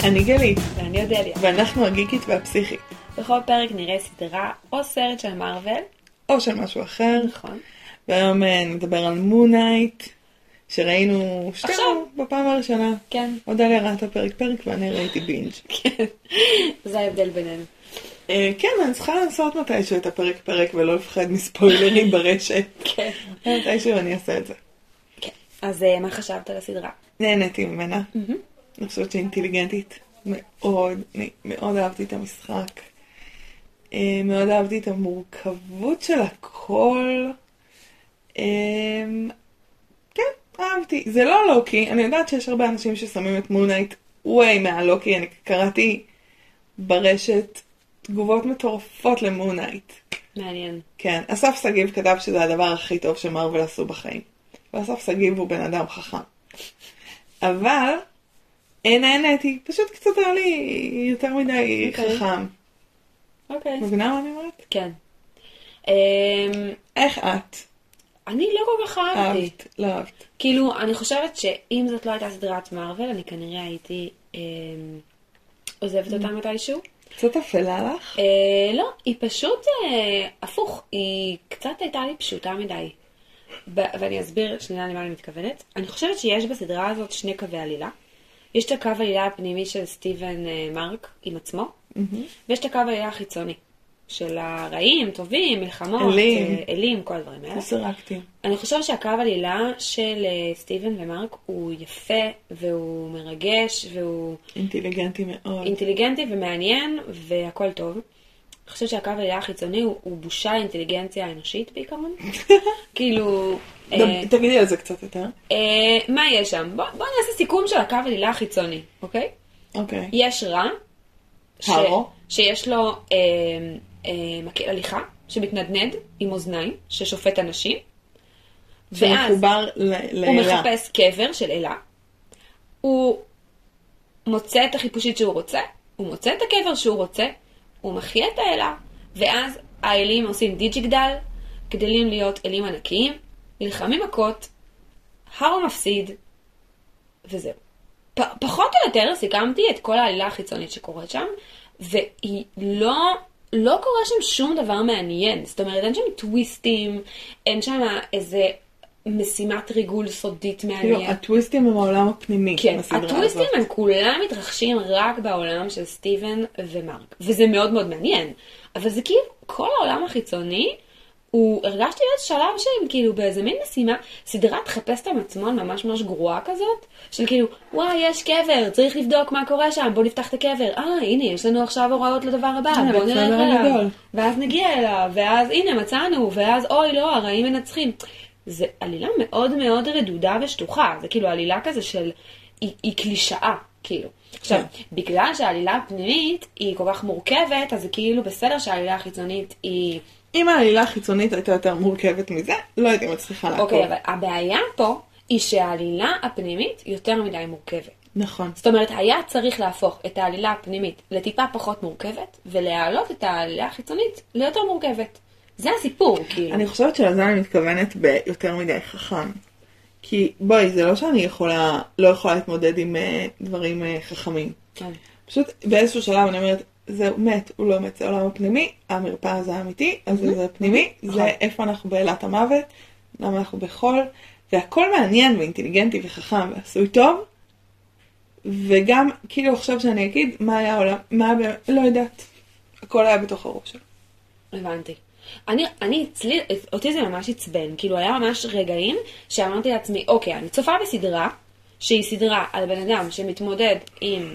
אני גלית, ואני אודליה. ואנחנו הגיקית והפסיכית. בכל פרק נראה סדרה או סרט של מארוול. או של משהו אחר. נכון. והיום נדבר על מונייט, שראינו שתינו בפעם הראשונה. כן. אודליה ראתה פרק ואני ראיתי בינג'. כן. זה ההבדל בינינו. כן, אני צריכה לעשות מתישהו את הפרק ולא לפחד מספוילרים ברשת. כן. מתישהו אני אעשה את זה. כן. אז מה חשבת על הסדרה? נהניתי ממנה. אני חושבת שהיא אינטליגנטית מאוד. אני מאוד אהבתי את המשחק. מאוד אהבתי את המורכבות של הכל. כן, אהבתי. זה לא לוקי. אני יודעת שיש הרבה אנשים ששמים את מונייט ווי מהלוקי. אני קראתי ברשת תגובות מטורפות למונייט. מעניין. כן, אסף סגיב כתב שזה הדבר הכי טוב שמרוול עשו בחיים. ואסף סגיב הוא בן אדם חכם. אבל נהניתי. פשוט קצת היה לי יותר מדי חכם. אוקיי. מבינה מה אני אומרת? כן. איך את? אני לא כל כך אהבתי. אהבת, לא אהבת. כאילו, אני חושבת שאם זאת לא הייתה סדרת מארוול, אני כנראה הייתי עוזבת אותה מתישהו. קצת אפלה לך? לא, היא פשוט הפוך. היא קצת הייתה לי פשוטה מדי. ואני אסביר שנייה למה אני מתכוונת. אני חושבת שיש בסדרה הזאת שני קווי עלילה. יש את הקו העלילה הפנימי של סטיבן מרק עם עצמו, ויש את הקו העלילה החיצוני של הרעים, טובים, מלחמות, אלים, כל הדברים האלה. סרקתי. אני חושבת שהקו העלילה של סטיבן ומרק הוא יפה והוא מרגש והוא אינטליגנטי מאוד. אינטליגנטי ומעניין והכל טוב. אני חושבת שהקו העלילה החיצוני הוא בושה לאינטליגנציה האנושית בעיקרון. כאילו... תגידי על זה קצת יותר. מה יש שם? בוא נעשה סיכום של הקו העלילה החיצוני, אוקיי? אוקיי. יש רע. הרו. שיש לו מקל הליכה שמתנדנד עם אוזניים ששופט אנשים. ואז הוא מחפש קבר של אלה. הוא מוצא את החיפושית שהוא רוצה. הוא מוצא את הקבר שהוא רוצה. הוא מחיה את האלה. ואז האלים עושים דיג'יגדל. גדלים להיות אלים ענקיים. נלחמים מכות. הרו מפסיד. וזהו. פחות או יותר סיכמתי את כל העלילה החיצונית שקורית שם. והיא לא קורה שם שום דבר מעניין. זאת אומרת, אין שם טוויסטים, אין שם איזה משימת ריגול סודית מעניין. כאילו, הטוויסטים הם העולם הפנימי. כן, הטוויסטים הם כולם מתרחשים רק בעולם של סטיבן ומרק. וזה מאוד מאוד מעניין. אבל זה כאילו, כל העולם החיצוני, הרגשתי באיזה שלב שהם כאילו באיזה מין משימה, סדרת חפש את המצמון ממש ממש גרועה כזאת, של כאילו, וואי, יש קבר, צריך לבדוק מה קורה שם, בוא נפתח את הקבר, הנה, יש לנו עכשיו הוראות לדבר הבא, בוא נלך אליו, ואז נגיע אליו, ואז הנה, מצאנו, ואז אוי לא, הרעים מנצחים. זה עלילה מאוד מאוד רדודה ושטוחה, זה כאילו עלילה כזה של, היא קלישאה, כאילו. עכשיו, בגלל שהעלילה הפנימית היא כל כך מורכבת, אז זה כאילו בסדר שהעלילה החיצונית היא... אם העלילה החיצונית הייתה יותר מורכבת מזה, לא הייתי מצליחה לעקוב. אוקיי, אבל הבעיה פה היא שהעלילה הפנימית יותר מדי מורכבת. נכון. זאת אומרת, היה צריך להפוך את העלילה הפנימית לטיפה פחות מורכבת, ולהעלות את העלילה החיצונית ליותר מורכבת. זה הסיפור, כאילו. אני חושבת שלזה אני מתכוונת ביותר מדי חכם. כי בואי, זה לא שאני לא יכולה להתמודד עם דברים חכמים. כן. פשוט באיזשהו שלב אני אומרת, זהו מת, הוא לא מת, זה עולם הפנימי, המרפאה זה האמיתי, אז זה פנימי, זה איפה אנחנו בעילת המוות, למה אנחנו בחול, והכל מעניין ואינטליגנטי וחכם ועשוי טוב, וגם כאילו עכשיו שאני אגיד מה היה העולם, לא יודעת, הכל היה בתוך הראש שלו. הבנתי. אותי זה ממש עצבן, כאילו היה ממש רגעים שאמרתי לעצמי, אוקיי, אני צופה בסדרה, שהיא סדרה על בן אדם שמתמודד עם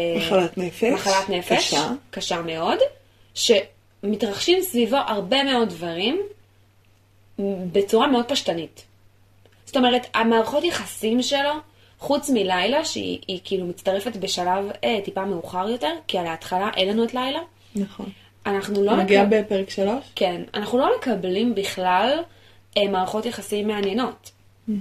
מחלת נפש קשה מאוד, שמתרחשים סביבו הרבה מאוד דברים בצורה מאוד פשטנית. זאת אומרת, המערכות יחסים שלו, חוץ מלילה, שהיא כאילו מצטרפת בשלב טיפה מאוחר יותר, כי על ההתחלה אין לנו את לילה. נכון. אנחנו לא מגיע בפרק 3? כן, אנחנו לא מקבלים בכלל מערכות יחסים מעניינות.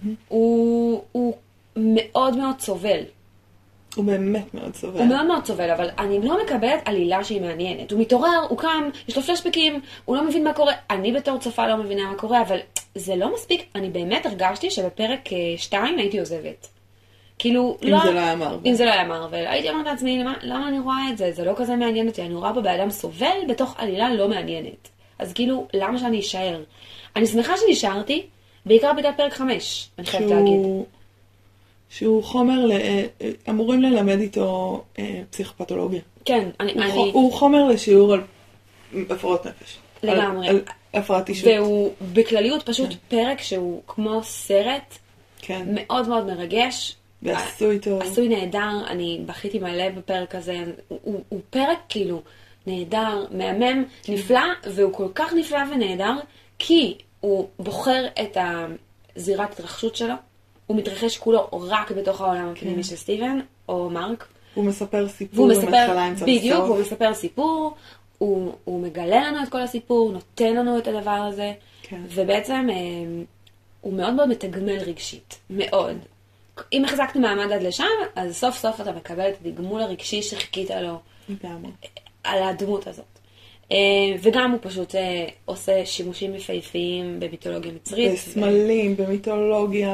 הוא מאוד מאוד סובל. הוא באמת מאוד סובל. הוא מאוד מאוד סובל, אבל אני לא מקבלת עלילה שהיא מעניינת. הוא מתעורר, הוא קם, יש לו פלשבקים, הוא לא מבין מה קורה. אני בתור צופה לא מבינה מה קורה, אבל זה לא מספיק. אני באמת הרגשתי שבפרק 2 הייתי עוזבת. כאילו, אם זה לא היה מרוול. אם זה לא היה מרוול. הייתי אומרת לעצמי, למה אני רואה את זה? זה לא כזה מעניין אותי. אני רואה פה באדם סובל בתוך עלילה לא מעניינת. אז כאילו, למה שאני אשאר? אני שמחה שנשארתי, בעיקר בגלל פרק 5, אני חייבת להגיד. שהוא חומר, אמורים ללמד איתו פסיכופתולוגיה. כן, הוא חומר לשיעור על הפרעות נפש. לגמרי. על הפרעת אישות. והוא בכלליות פשוט פרק שהוא כמו סרט, מאוד מאוד מרגש. ועשוי טוב. עשוי נהדר, אני בכיתי מלא בפרק הזה. הוא פרק כאילו נהדר, מהמם, נפלא, והוא כל כך נפלא ונהדר, כי הוא בוחר את הזירת התרחשות שלו, הוא מתרחש כולו רק בתוך העולם הפנימי של סטיבן, או מרק. הוא מספר סיפור במתחלה עם סוף. בדיוק, הוא מספר סיפור, הוא מגלה לנו את כל הסיפור, נותן לנו את הדבר הזה, ובעצם הוא מאוד מאוד מתגמל רגשית, מאוד. אם החזקת מעמד עד לשם, אז סוף סוף אתה מקבל את התגמול הרגשי שחיכית לו על הדמות הזאת. וגם הוא פשוט עושה שימושים יפהפיים במיתולוגיה מצרית. בסמלים, במיתולוגיה,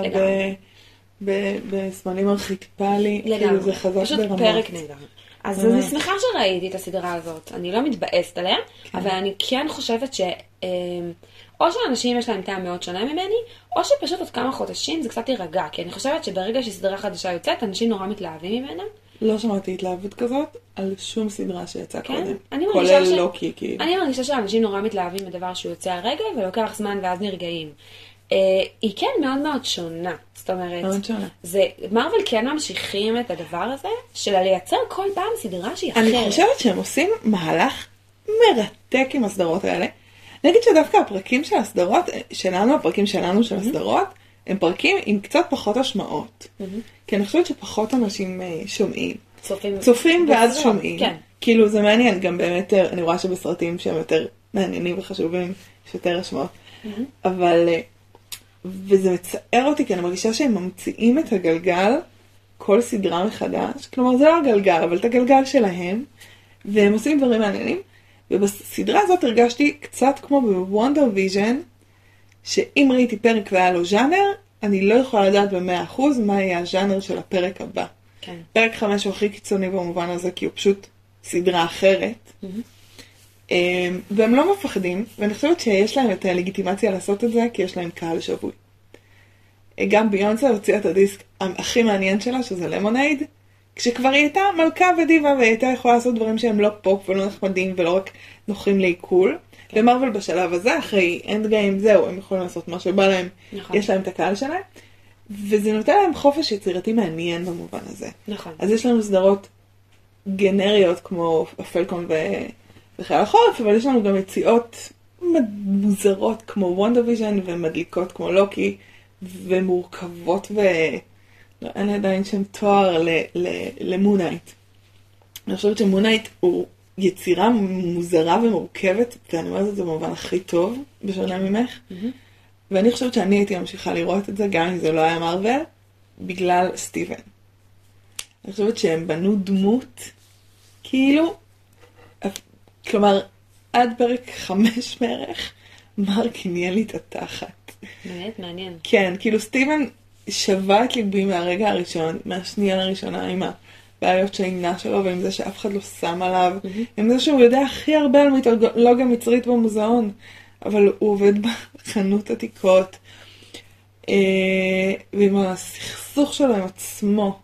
בסמלים ארכיטיפלי. כאילו זה חזק ברמות. פשוט פרק נהדר. אז אני שמחה שראיתי את הסדרה הזאת. אני לא מתבאסת עליה, אבל אני כן חושבת או שאנשים יש להם טעם מאוד שונה ממני, או שפשוט עוד כמה חודשים זה קצת יירגע, כי אני חושבת שברגע שסדרה חדשה יוצאת, אנשים נורא מתלהבים ממנה. לא שמעתי התלהבות כזאת על שום סדרה שיצאה קודם. כולל לוקי. אני מרגישה שאנשים נורא מתלהבים בדבר שהוא יוצא הרגע, ולוקח זמן ואז נרגעים. היא כן מאוד מאוד שונה. זאת אומרת, מרוול כן ממשיכים את הדבר הזה, של לייצר כל פעם סדרה שהיא אחרת. אני חושבת שהם עושים מהלך מרתק עם הסדרות האלה. נגיד שדווקא הפרקים של הסדרות, הפרקים שלנו של הסדרות, הם פרקים עם קצת פחות השמעות. כי אני חושבת שפחות אנשים שומעים. צופים ואז שומעים. כאילו זה מעניין, גם באמת, אני רואה שבסרטים שהם יותר מעניינים וחשובים, יש יותר השמעות. אבל, וזה מצער אותי, כי אני מרגישה שהם ממציאים את הגלגל, כל סדרה מחדש. כלומר, זה לא הגלגל, אבל את הגלגל שלהם, והם עושים דברים מעניינים. ובסדרה הזאת הרגשתי קצת כמו בוונדר ויז'ן, שאם ראיתי פרק והיה לו ז'אנר, אני לא יכולה לדעת ב100% מה יהיה הז'אנר של הפרק הבא. כן. פרק 5 הוא הכי קיצוני במובן הזה, כי הוא פשוט סדרה אחרת. והם לא מפחדים, ואני חושבת שיש להם את הלגיטימציה לעשות את זה, כי יש להם קהל שבוי. גם ביונסה הוציאה את הדיסק הכי מעניין שלה, שזה למונייד, כשכבר היא הייתה מלכה ודיבה, והיא הייתה יכולה לעשות דברים שהם לא פופ ולא נחמדים ולא רק נוחים לעיכול. כן. ומרוול בשלב הזה, אחרי אנד גיים, זהו, הם יכולים לעשות מה שבא להם, נכון. יש להם את הקהל שלהם, וזה נותן להם חופש יצירתי מעניין במובן הזה. נכון. אז יש לנו סדרות גנריות כמו הפלקון וחייל החורף, אבל יש לנו גם יציאות מוזרות כמו וונדר ויז'ן ומדליקות כמו לוקי, ומורכבות אין לי עדיין שם תואר למונייט. אני חושבת שמונייט הוא יצירה מוזרה ומורכבת, ואני אומרת את זה במובן הכי טוב, בשונה ממך. ואני חושבת שאני הייתי ממשיכה לראות את זה, גם אם זה לא היה מרוול, בגלל סטיבן. אני חושבת שהם בנו דמות, כאילו, כלומר, עד פרק 5 בערך, מרק עניין לי את התחת. באמת מעניין. כן, כאילו סטיבן שווה את ליבי מהרגע הראשון, מהשנייה לראשונה, עם הבעיות שהעינה שלו, ועם זה שאף אחד לא שם עליו, עם זה שהוא יודע הכי הרבה על מיתולוגיה מצרית במוזיאון, אבל הוא עובד בחנות עתיקות, ועם הסכסוך שלו עם עצמו,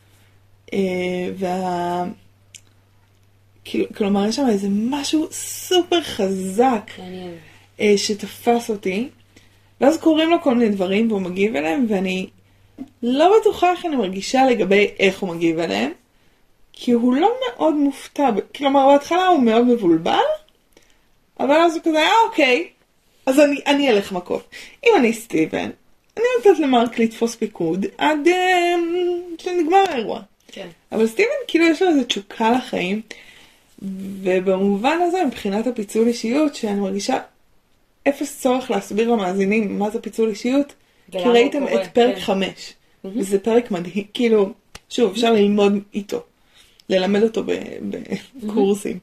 כלומר, יש שם איזה משהו סופר חזק, שתפס אותי, ואז קוראים לו כל מיני דברים, והוא מגיב אליהם, ואני לא בטוחה איך אני מרגישה לגבי איך הוא מגיב אליהם, כי הוא לא מאוד מופתע, כלומר, בהתחלה הוא מאוד מבולבל, אבל אז הוא כזה, אוקיי, אז אני אלך מקוף. אם אני סטיבן, אני נותנת למרק לתפוס פיקוד, עד שנגמר האירוע. כן. אבל סטיבן, כאילו, יש לו איזו תשוקה לחיים, ובמובן הזה, מבחינת הפיצול אישיות, שאני מרגישה אפס צורך להסביר למאזינים מה זה פיצול אישיות, כי ראיתם את פרק 5, וזה פרק מדהים, כאילו, שוב, אפשר ללמוד איתו, ללמד אותו בקורסים.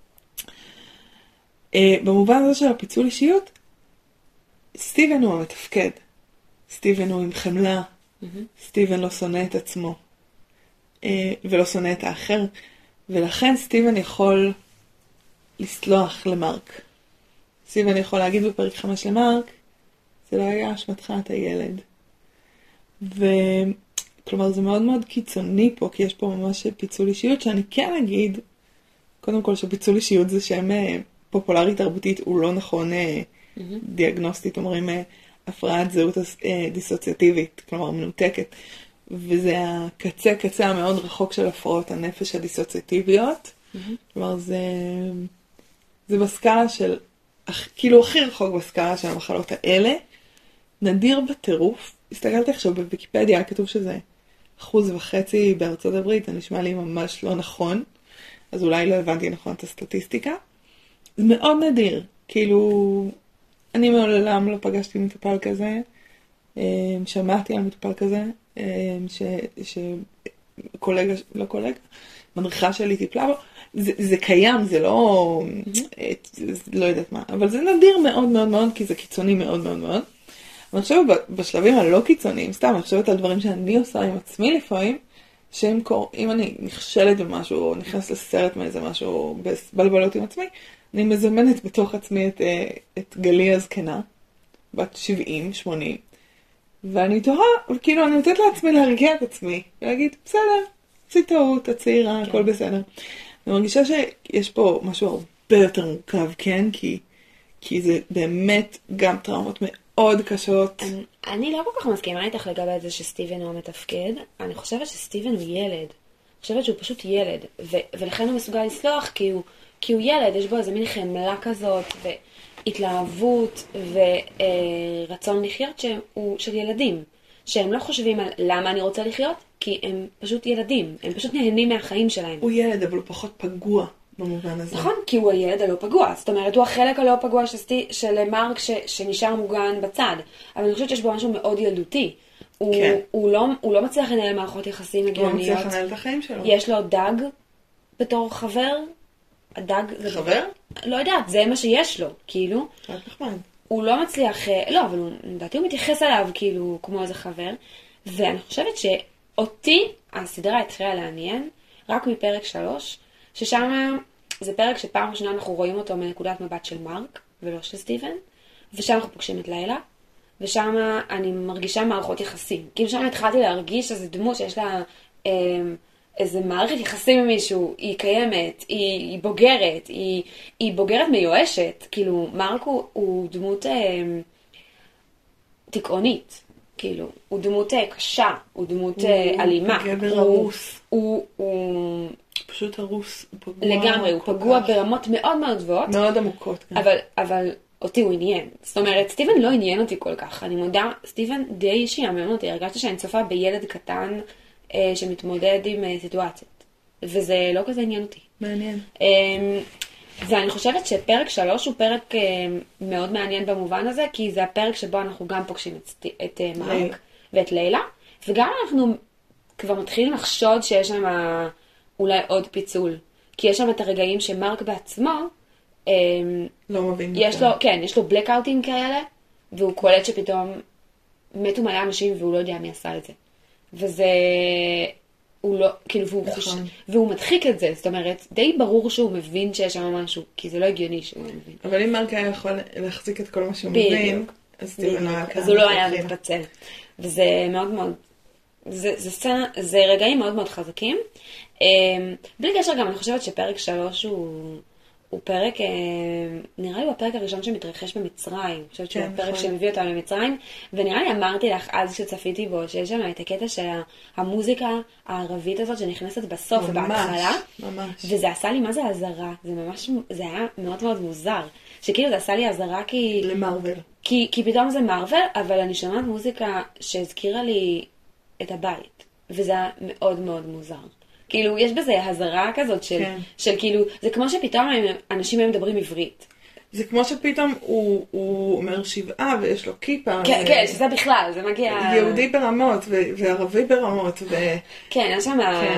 במובן הזה של הפיצול אישיות, סטיבן הוא המתפקד, סטיבן הוא עם חמלה, סטיבן לא שונא את עצמו, ולא שונא את האחר, ולכן סטיבן יכול לסלוח למרק. סטיבן יכול להגיד בפרק 5 למרק, זה לא היה אשמתך, אתה ילד. כלומר, זה מאוד מאוד קיצוני פה, כי יש פה ממש פיצול אישיות, שאני כן אגיד, קודם כל שפיצול אישיות זה שם פופולרי תרבותית, הוא לא נכון דיאגנוסטית, אומרים הפרעת זהות דיסוציאטיבית, כלומר מנותקת, וזה הקצה המאוד רחוק של הפרעות הנפש הדיסוציאטיביות, כלומר זה בסקאלה של, כאילו הכי רחוק בסקאלה של המחלות האלה, נדיר בטירוף, הסתכלתי עכשיו בוויקיפדיה, כתוב שזה 1.5% בארצות הברית, זה נשמע לי ממש לא נכון, אז אולי לא הבנתי נכון את הסטטיסטיקה. זה מאוד נדיר, כאילו, אני מעולם לא פגשתי מטופל כזה, שמעתי על מטופל כזה, שקולגה, לא קולגה, מדריכה שלי טיפלה בו, זה קיים, זה לא, לא יודעת מה, אבל זה נדיר מאוד מאוד מאוד, כי זה קיצוני מאוד מאוד מאוד. אני חושבת בשלבים הלא קיצוניים, סתם, אני חושבת על דברים שאני עושה עם עצמי לפעמים, אם אני נכשלת במשהו, או נכנס לסרט מאיזה משהו, בלבלות עם עצמי, אני מזמנת בתוך עצמי את גלי הזקנה, בת 70, 80, ואני תוהה, כאילו אני נותנת לעצמי להרגיע את עצמי, ולהגיד, בסדר, עשי טעות, הצעירה, הכל בסדר. אני מרגישה שיש פה משהו הרבה יותר מורכב, כן? כי זה באמת גם טראומות מאוד קשות. אני לא כל כך מסכימה איתך לגבי זה שסטיבן הוא מתפקד. אני חושבת שסטיבן הוא ילד. אני חושבת שהוא פשוט ילד. ולכן הוא מסוגל לסלוח כי הוא ילד. יש בו איזה מין חמלה כזאת, והתלהבות, ורצון לחיות שהוא של ילדים. שהם לא חושבים על למה אני רוצה לחיות, כי הם פשוט ילדים. הם פשוט נהנים מהחיים שלהם. הוא ילד, אבל הוא פחות פגוע במובן הזה. נכון, כי הוא הילד הלא פגוע. זאת אומרת, הוא החלק הלא פגוע של מרק שנשאר מוגן בצד. אבל אני חושבת שיש בו משהו מאוד ילדותי. הוא לא מצליח לנהל מערכות יחסים הגיוניות. הוא לא מצליח לנהל את החיים שלו. יש לו דג בתור חבר. הדג זה חבר? לא יודעת, זה מה שיש לו, כאילו. רק נחמד. הוא לא מצליח, לא, אבל לדעתי הוא מתייחס עליו כאילו כמו איזה חבר. ואני חושבת שאותי הסדרה התחילה לעניין רק מפרק 3, ששם זה פרק שפעם ראשונה אנחנו רואים אותו מנקודת מבט של מרק ולא של סטיבן, ושם אנחנו פוגשים את לילה, ושם אני מרגישה מערכות יחסים. כאילו שם התחלתי להרגיש איזו דמות שיש לה איזה מערכת יחסים עם מישהו, היא קיימת, היא בוגרת, היא בוגרת מיואשת. כאילו מרק הוא דמות תקעונית. כאילו, הוא דמות קשה, הוא דמות אלימה. הוא גבר הרוס. הוא פשוט הרוס. לגמרי, הוא פגוע ברמות מאוד מאוד גבוהות. מאוד עמוקות. אבל אותי הוא עניין. זאת אומרת, סטיבן לא עניין אותי כל כך. אני מודה, סטיבן די שיאמן אותי. הרגשתי שאני צופה בילד קטן שמתמודד עם סיטואציות. וזה לא כזה עניין אותי. מעניין. ואני חושבת שפרק 3 הוא פרק מאוד מעניין במובן הזה, כי זה הפרק שבו אנחנו גם פוגשים את מרק ואת לילה, וגם אנחנו כבר מתחילים לחשוד שיש שם אולי עוד פיצול. כי יש שם את הרגעים שמרק בעצמו, לא מבין. יש לו בלקאוטים כאלה, והוא קולט שפתאום מתו מלא אנשים והוא לא יודע מי עשה את זה. וזה הוא לא, כאילו, והוא מדחיק את זה, זאת אומרת, די ברור שהוא מבין שיש שם משהו, כי זה לא הגיוני שהוא מבין. אבל אם מרק היה יכול להחזיק את כל מה שהוא מבין, אז הוא לא היה מתפצל. וזה מאוד מאוד, זה רגעים מאוד מאוד חזקים. בלי קשר גם, אני חושבת שפרק 3 הוא פרק, נראה לי הוא הפרק הראשון שמתרחש במצרים. אני חושבת שהוא הפרק שמביא אותם למצרים, ונראה לי אמרתי לך אז שצפיתי בו, שיש שם את הקטע של המוזיקה הערבית הזאת שנכנסת בסוף ובהתחלה. ממש. וזה עשה לי, מה זה הזרה? זה ממש, זה היה מאוד מאוד מוזר. שכאילו זה עשה לי הזרה כי... למרוול. כי פתאום זה מרוול, אבל אני שומעת מוזיקה שהזכירה לי את הבית. וזה היה מאוד מאוד מוזר. כאילו, יש בזה הזרה כזאת של כאילו, זה כמו שפתאום אנשים הם מדברים עברית. זה כמו שפתאום הוא אומר 7 ויש לו כיפה. כן, שזה בכלל, זה מגיע... יהודי ברמות וערבי ברמות. כן, יש שם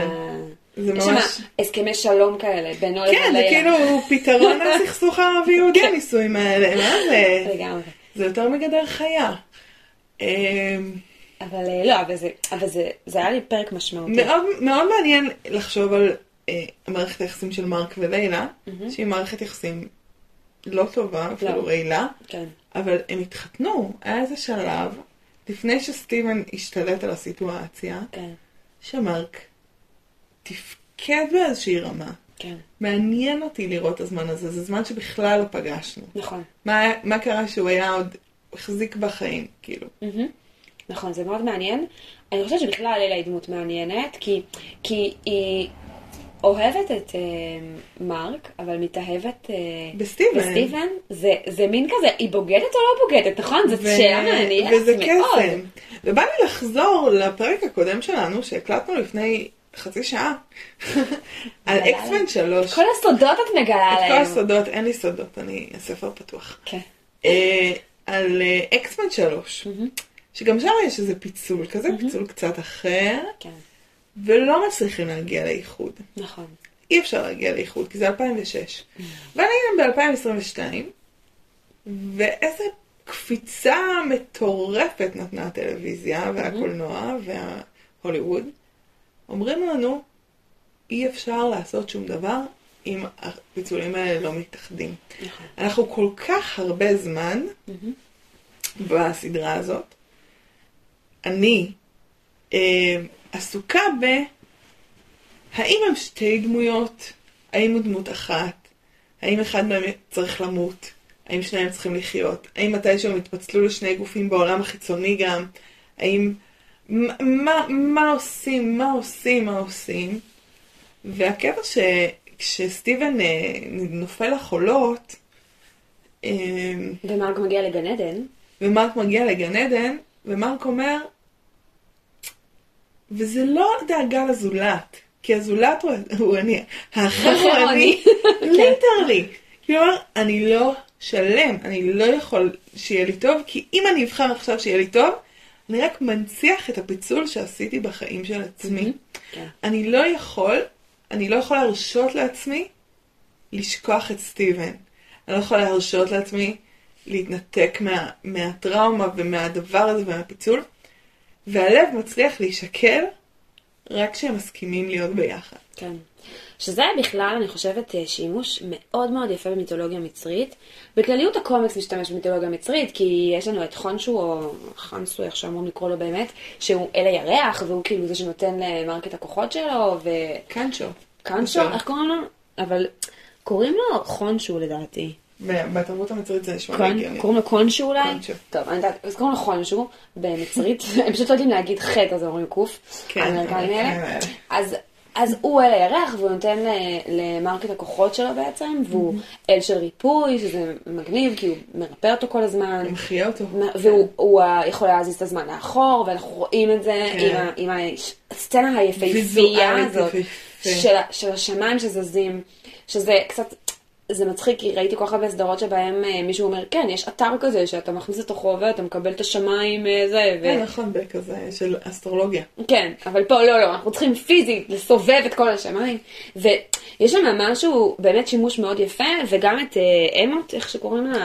הסכמי שלום כאלה בינו לבין לילה. כן, זה כאילו פתרון הסכסוך הערבי-יהודי הנישואים האלה. מה זה? לגמרי. זה יותר מגדר חיה. אבל לא, אבל זה היה לי פרק משמעותי. מאוד מעניין לחשוב על מערכת היחסים של מרק ולילה, שהיא מערכת יחסים לא טובה, אפילו רעילה, אבל הם התחתנו, היה איזה שלב, לפני שסטיבן השתלט על הסיטואציה, שמרק תפקד באיזושהי רמה. מעניין אותי לראות את הזמן הזה, זה זמן שבכלל לא פגשנו. נכון. מה קרה שהוא היה עוד החזיק בחיים, כאילו. נכון, זה מאוד מעניין. אני חושבת שבכלל לילה היא דמות מעניינת, כי היא אוהבת את מרק, אבל מתאהבת בסטיבן. זה מין כזה, היא בוגדת או לא בוגדת, נכון? זאת שאלה מעניינת. וזה קסם. ובא לי לחזור לפרק הקודם שלנו, שהקלטנו לפני חצי שעה, על אקסמן 3. כל הסודות את מגלה עליהם. את כל הסודות, אין לי סודות, אני הספר פתוח. כן. על אקסמן 3. שגם שם יש איזה פיצול כזה, פיצול קצת אחר, ולא מצליחים להגיע לאיחוד. נכון. אי אפשר להגיע לאיחוד, כי זה 2006. ואני גם ב-2022, ואיזה קפיצה מטורפת נתנה הטלוויזיה, והקולנוע, וההוליווד. אומרים לנו, אי אפשר לעשות שום דבר, אם הפיצולים האלה לא מתאחדים. אנחנו כל כך הרבה זמן, בסדרה הזאת, אני עסוקה האם הם שתי דמויות, האם הוא דמות אחת, האם אחד מהם צריך למות, האם שניהם צריכים לחיות, האם מתישהו הם התפצלו לשני גופים בעולם החיצוני גם, האם, מה עושים, והקטע כשסטיבן נופל לחולות, ומרק מגיע לגן עדן, ומרק אומר, וזה לא דאגה לזולת, כי הזולת הוא אני, האחר הוא אני, ליטרלי. כלומר, אני לא שלם, אני לא יכול שיהיה לי טוב, כי אם אני אבחר עכשיו שיהיה לי טוב, אני רק מנציח את הפיצול שעשיתי בחיים של עצמי. אני לא יכול להרשות לעצמי לשכוח את סטיבן. אני לא יכולה להרשות לעצמי להתנתק מהטראומה ומהדבר הזה ומהפיצול. והלב מצליח להישקל רק כשהם מסכימים להיות ביחד. כן. שזה בכלל, אני חושבת, שימוש מאוד מאוד יפה במיתולוגיה מצרית. בכלליות הקומיקס משתמש במיתולוגיה מצרית, כי יש לנו את חונסו, או חנסו, איך שאמורים לקרוא לו באמת, שהוא אל הירח, והוא כאילו זה שנותן למרק את הכוחות שלו, קנשו, איך קוראים לו? אבל קוראים לו חונסו לדעתי. בתרבות המצרית זה נשמע הגיוני. קוראים לו קונסו אולי? טוב, אני יודעת, אז קוראים לו חונסו במצרית, הם פשוט לא יודעים להגיד חטא, אז אומרים קוף, האמריקאים האלה. אז הוא אל הירח, והוא נותן למרק את הכוחות שלו בעצם, והוא אל של ריפוי, שזה מגניב, כי הוא מרפא אותו כל הזמן. הוא מחיה אותו. והוא יכול להזיז את הזמן לאחור, ואנחנו רואים את זה עם הסצנה היפהפייה הזאת, של השמיים שזזים, שזה קצת... זה מצחיק, כי ראיתי כל כך הרבה סדרות שבהם מישהו אומר, כן, יש אתר כזה שאתה מכניס לתוכו ואתה מקבל את השמיים, זה. נכון, בכזה של אסטרולוגיה. כן, אבל פה לא, אנחנו צריכים פיזית לסובב את כל השמיים. ויש שם משהו, באמת שימוש מאוד יפה, וגם את אמות, איך שקוראים לה?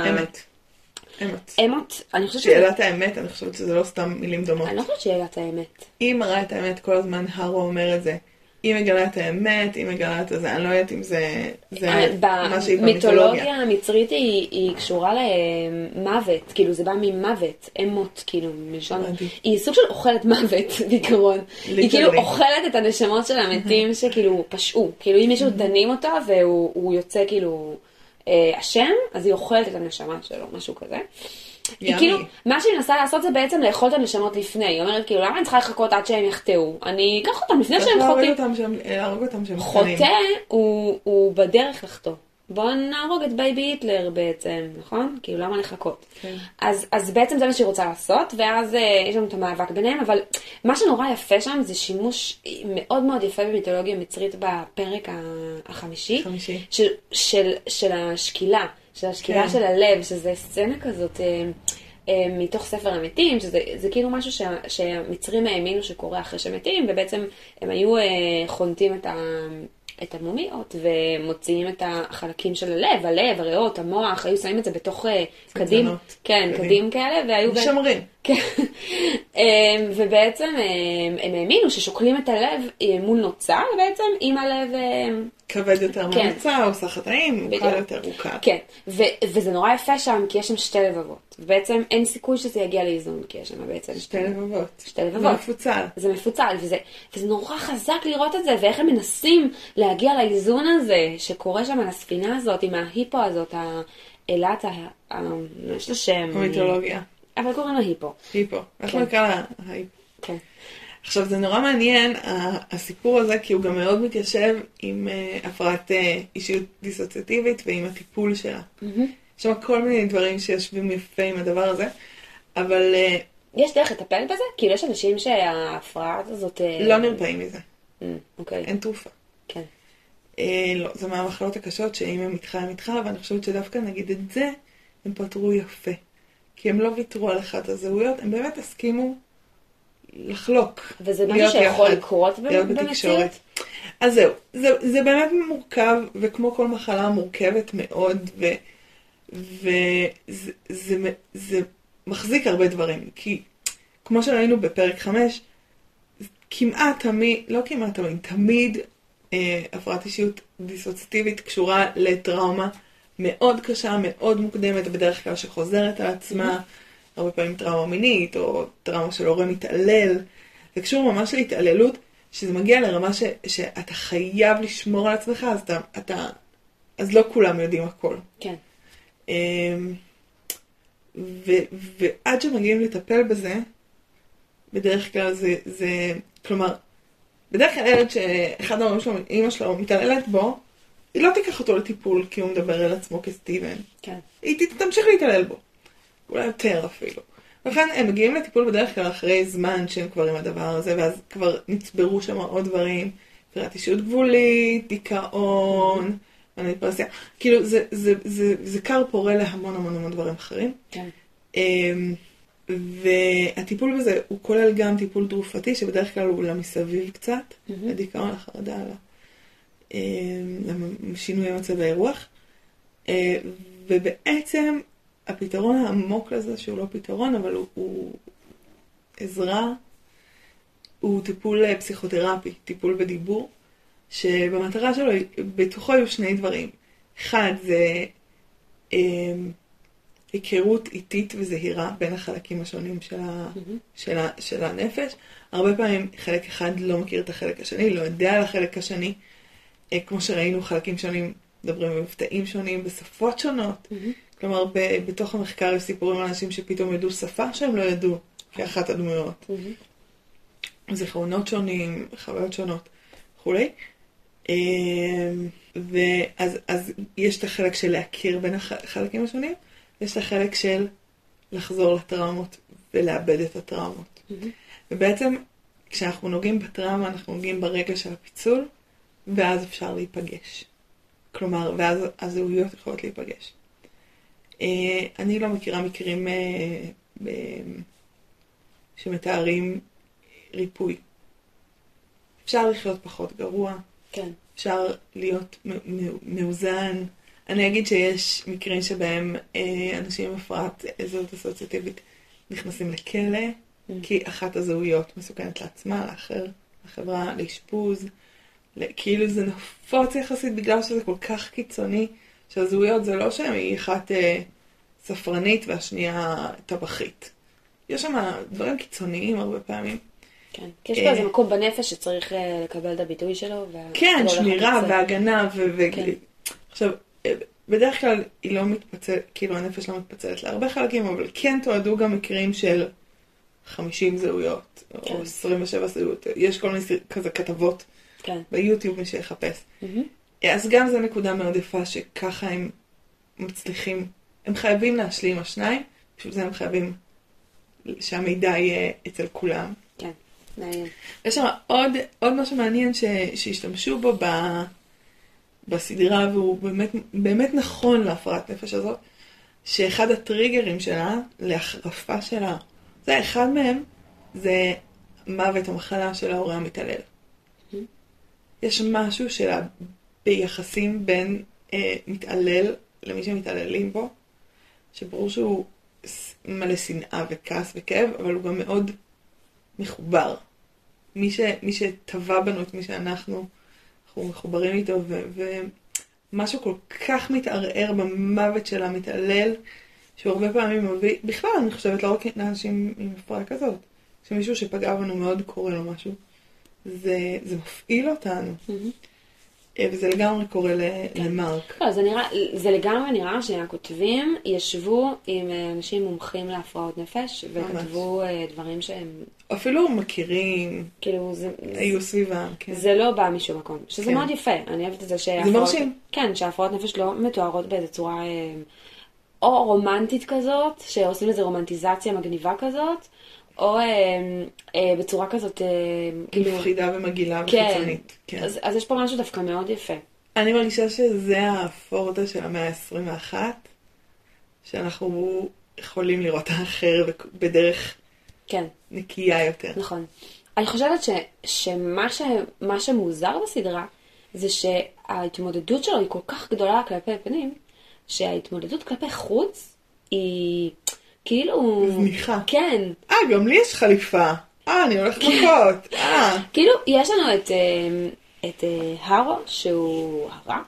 אמות, אני חושבת שאלת האמת, אני חושבת שזה לא סתם מילים דומות. אני לא חושבת שאלת האמת. היא מראה את האמת, כל הזמן הרו אומר את זה. היא מגלה את האמת, היא מגלה את זה, אני לא יודעת אם זה מה שהיא במיתולוגיה. במיתולוגיה המצרית היא קשורה למוות, כאילו זה בא ממוות, אמות, כאילו, מלשון. היא סוג של אוכלת מוות, בעיקרון. היא כאילו אוכלת את הנשמות של המתים שכאילו פשעו. כאילו אם מישהו דנים אותה והוא יוצא כאילו אשם, אז היא אוכלת את הנשמה שלו, משהו כזה. היא כאילו, מה שהיא מנסה לעשות זה בעצם לאכול את הנשמות לפני. היא אומרת כאילו, למה אני צריכה לחכות עד שהם יחטאו? אני אקח אותם לפני שהם חוטאים. להרוג אותם שהם חוטא הוא בדרך לחטוא. בואו נהרוג את בייבי היטלר בעצם, נכון? כאילו, למה לחכות? אז בעצם זה מה שהיא רוצה לעשות, ואז יש לנו את המאבק ביניהם, אבל מה שנורא יפה שם זה שימוש מאוד מאוד יפה במיתולוגיה מצרית בפרק החמישי, של השקילה. של השקילה של הלב, שזה סצנה כזאת מתוך ספר המתים, שזה כאילו משהו שהמצרים האמינו שקורה אחרי שמתים, ובעצם הם היו חונטים את המומיות, ומוציאים את החלקים של הלב, הריאות, המוח, היו שמים את זה בתוך קדים, כן, קדים כאלה, והיו... משמרים. ובעצם הם האמינו ששוקלים את הלב מול נוצה, ובעצם אם הלב... כבד יותר מהנוצה, או סחטאים, הוא קל יותר, הוא קל. כן, וזה נורא יפה שם, כי יש שם שתי לבבות. ובעצם אין סיכוי שזה יגיע לאיזון, כי יש שם בעצם... שתי לבבות. שתי לבבות. זה מפוצל. זה מפוצל, וזה נורא חזק לראות את זה, ואיך הם מנסים להגיע לאיזון הזה, שקורה שם על הספינה הזאת, עם ההיפו הזאת, האלת, יש לה שם... המיתולוגיה. אבל קוראים לה היפו. היפו. איך נקרא לה? היפו. כן. עכשיו זה נורא מעניין, הסיפור הזה, כי הוא גם מאוד מתיישב עם הפרעת אישיות דיסוציאטיבית ועם הטיפול שלה. יש שם כל מיני דברים שיושבים יפה עם הדבר הזה, אבל... יש דרך לטפל בזה? כאילו יש אנשים שההפרעה הזאת... לא נרפאים מזה. אוקיי. אין תרופה. כן. לא, זה מהמחלות הקשות שאם הם איתך, הם איתך, ואני חושבת שדווקא נגיד את זה, הם פתרו יפה. כי הם לא ויתרו על אחת הזהויות, הם באמת הסכימו לחלוק. וזה משהו שיכול לקרות במציאות? אז זהו, זה באמת מורכב, וכמו כל מחלה מורכבת מאוד, וזה מחזיק הרבה דברים. כי כמו שראינו בפרק 5, כמעט תמיד, לא כמעט תמיד, תמיד הפרעת אישיות דיסוציאטיבית קשורה לטראומה מאוד קשה, מאוד מוקדמת, בדרך כלל שחוזרת על עצמה, הרבה פעמים טראומה מינית, או טראומה של הורה מתעלל. זה קשור ממש להתעללות, שזה מגיע לרמה שאתה חייב לשמור על עצמך, אז לא כולם יודעים הכל. כן. ועד שמגיעים לטפל בזה, בדרך כלל זה, כלומר, בדרך כלל ילד שאחד ההורים שלו, אמא שלו מתעללת בו, היא לא תיקח אותו לטיפול כי הוא מדבר על עצמו כסטיבן. כן. היא תמשיך להתעלל בו. אולי יותר אפילו. לכן הם מגיעים לטיפול בדרך כלל אחרי זמן שהם כבר עם הדבר הזה, ואז כבר נצברו שם עוד דברים, הפרעת אישיות גבולית, דיכאון, מניפולציה. כאילו זה קר פורה להמון המון המון דברים אחרים. כן. והטיפול בזה הוא כולל גם טיפול תרופתי, שבדרך כלל הוא למסביב קצת, לדיכאון, לחרדה, לשינוי מצבי רוח. ובעצם הפתרון העמוק לזה, שהוא לא פתרון, אבל הוא עזרה, הוא טיפול פסיכותרפי, טיפול בדיבור, שבמטרה שלו, בתוכו היו שני דברים. אחד זה היכרות איטית וזהירה בין החלקים השונים של הנפש. הרבה פעמים חלק אחד לא מכיר את החלק השני, לא יודע על החלק השני. כמו שראינו, חלקים שונים מדברים במבטאים שונים, בשפות שונות. כלומר, בתוך המחקר יש סיפורים על אנשים שפתאום ידעו שפה שהם לא ידעו, כאחת הדמויות. זיכרונות שונים, חוויות שונות, וכולי. ואז יש את החלק של להכיר בין החלקים השונים, יש את החלק של לחזור לטראומות ולאבד את הטראומות. ובעצם, כשאנחנו נוגעים בטראומה, אנחנו נוגעים ברגע של הפיצול, ואז אפשר להיפגש. כלומר, ואז הזהויות יכולות להיפגש. אני לא מכירה מקרים שמתארים ריפוי. אפשר לחיות פחות גרוע. כן. אפשר להיות מאוזן. אני אגיד שיש מקרים שבהם אנשים עם הפרעת זהות אסוציאטיבית נכנסים לכלא, כי אחת הזהויות מסוכנת לעצמה, לאחר, לחברה, לאשפוז. כאילו זה נפוץ יחסית בגלל שזה כל כך קיצוני, שהזהויות זה לא שהיא אחת ספרנית והשנייה טבחית. יש שם דברים קיצוניים הרבה פעמים. כן, כי יש פה איזה מקום בנפש שצריך לקבל את הביטוי שלו. כן, שמירה והגנה. עכשיו, בדרך כלל היא לא מתפצלת, כאילו הנפש לא מתפצלת להרבה חלקים, אבל כן תועדו גם מקרים של 50 זהויות, או 27 זהויות. יש כל מיני כזה כתבות ביוטיוב מי שיחפש. אז גם זו נקודה מאוד יפה שככה הם מצליחים, הם חייבים להשלים השניים, פשוט זה הם חייבים שהמידע יהיה אצל כולם. כן, מעניין. יש שם עוד משהו מעניין שהשתמשו בו בסדרה, והוא באמת נכון להפרעת נפש הזאת, שאחד הטריגרים שלה, להחרפה שלה, זה אחד מהם, זה מוות המחלה של ההורה המתעלל. יש משהו שלה ביחסים בין מתעלל למי שמתעללים בו, שברור שהוא מלא שנאה וכעס וכאב, אבל הוא גם מאוד מחובר. מי שטבע בנו את מי שאנחנו מחוברים איתו, ומשהו כל כך מתערער במוות שלה, מתעלל, שהוא הרבה פעמים מביא, בכלל אני חושבת לא רק לאנשים עם הפרעה כזאת, שמישהו שפגע בנו מאוד קורא לו משהו, זה מפעיל אותנו. וזה לגמרי קורה למרק. לא, זה לגמרי נראה שהכותבים ישבו עם אנשים מומחים להפרעות נפש, וכתבו דברים שהם... אפילו מכירים, כאילו היו סביבם. זה לא בא משום מקום, שזה מאוד יפה. אני אוהבת את זה זה מרשים. כן, שההפרעות נפש לא מתוארות באיזו צורה או רומנטית כזאת, שעושים איזו רומנטיזציה מגניבה כזאת, או בצורה כזאת, כאילו... מפחידה ומגעילה וחיצונית. כן. אז יש פה משהו דווקא מאוד יפה. אני מרגישה שזה הפורטה של המאה ה-21, שאנחנו יכולים לראות האחר בדרך נקייה יותר. נכון. אני חושבת שמה שמוזר בסדרה, זה שההתמודדות שלו היא כל כך גדולה כלפי פנים, שההתמודדות כלפי חוץ היא... כאילו... זניחה. כן. גם לי יש חליפה. אני הולכת מכות. כאילו, יש לנו את הרו, שהוא הרע,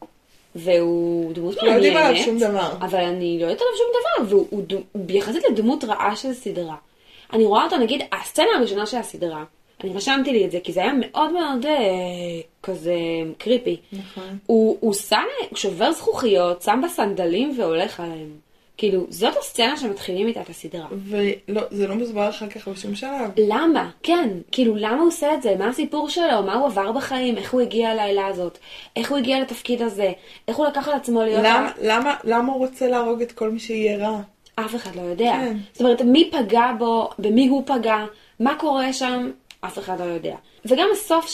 והוא דמות מעניינת. לא יודעים עליו שום דבר. אבל אני לא יודעת עליו שום דבר, והוא ביחסית לדמות רעה של סדרה. אני רואה אותו, נגיד, הסצנה הראשונה של הסדרה, אני רשמתי לי את זה, כי זה היה מאוד מאוד כזה קריפי. נכון. הוא שובר זכוכיות, שם בסנדלים והולך עליהם. כאילו, זאת הסצנה שמתחילים איתה את הסדרה. ולא, זה לא מוסבר אחר כך בשום שלב. למה? כן. כאילו, למה הוא עושה את זה? מה הסיפור שלו? מה הוא עבר בחיים? איך הוא הגיע לילה הזאת? איך הוא הגיע לתפקיד הזה? איך הוא לקח על עצמו להיות... למה הוא רוצה להרוג את כל מי שיהיה רע? אף אחד לא יודע. כן. זאת אומרת, מי פגע בו? במי הוא פגע? מה קורה שם? אף אחד לא יודע. וגם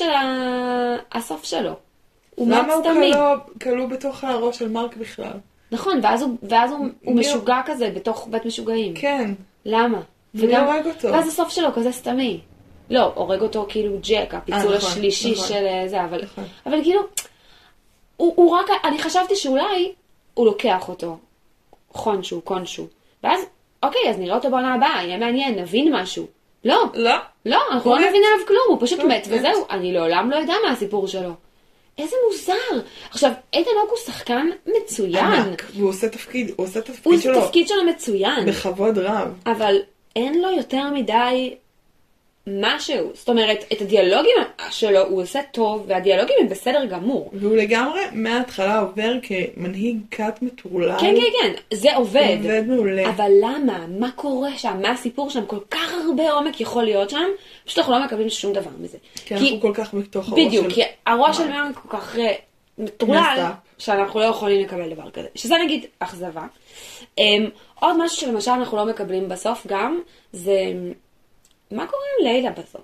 הסוף שלו. הוא למה הוא כלוא בתוך הראש של מרק בכלל? נכון, ואז הוא משוגע כזה בתוך בית משוגעים. כן. למה? מי הורג אותו? ואז הסוף שלו כזה סתמי. לא, הורג אותו כאילו ג'ק, הפיצול השלישי של זה, אבל כאילו, הוא רק, אני חשבתי שאולי הוא לוקח אותו, קונשו, ואז, אוקיי, אז נראה אותו בעונה הבאה, יהיה מעניין, נבין משהו. לא, אנחנו לא נבין עליו כלום, הוא פשוט מת, וזהו, אני לעולם לא יודע מה הסיפור שלו. איזה מוזר. עכשיו, איתן הוק הוא שחקן מצוין. ענק, והוא עושה תפקיד, הוא עושה תפקיד שלו מצוין. בכבוד רב. אבל אין לו יותר מדי משהו. זאת אומרת, את הדיאלוגים שלו הוא עושה טוב, והדיאלוגים הם בסדר גמור. והוא לגמרי מההתחלה עובר כמנהיג קאט מטורלל. כן, זה עובד. עובד מעולה. אבל למה? מה קורה שם? מה הסיפור שם? כל כך הרבה עומק יכול להיות שם, פשוט אנחנו לא מקבלים שום דבר מזה. כי אנחנו כל כך בתוך הראש של... בדיוק, כי הראש של מרק כל כך מטורלל, שאנחנו לא יכולים לקבל דבר כזה. שזה נגיד אכזבה. עוד משהו שלמשל אנחנו לא מקבלים בסוף גם, זה... מה קורה עם לילה בסוף?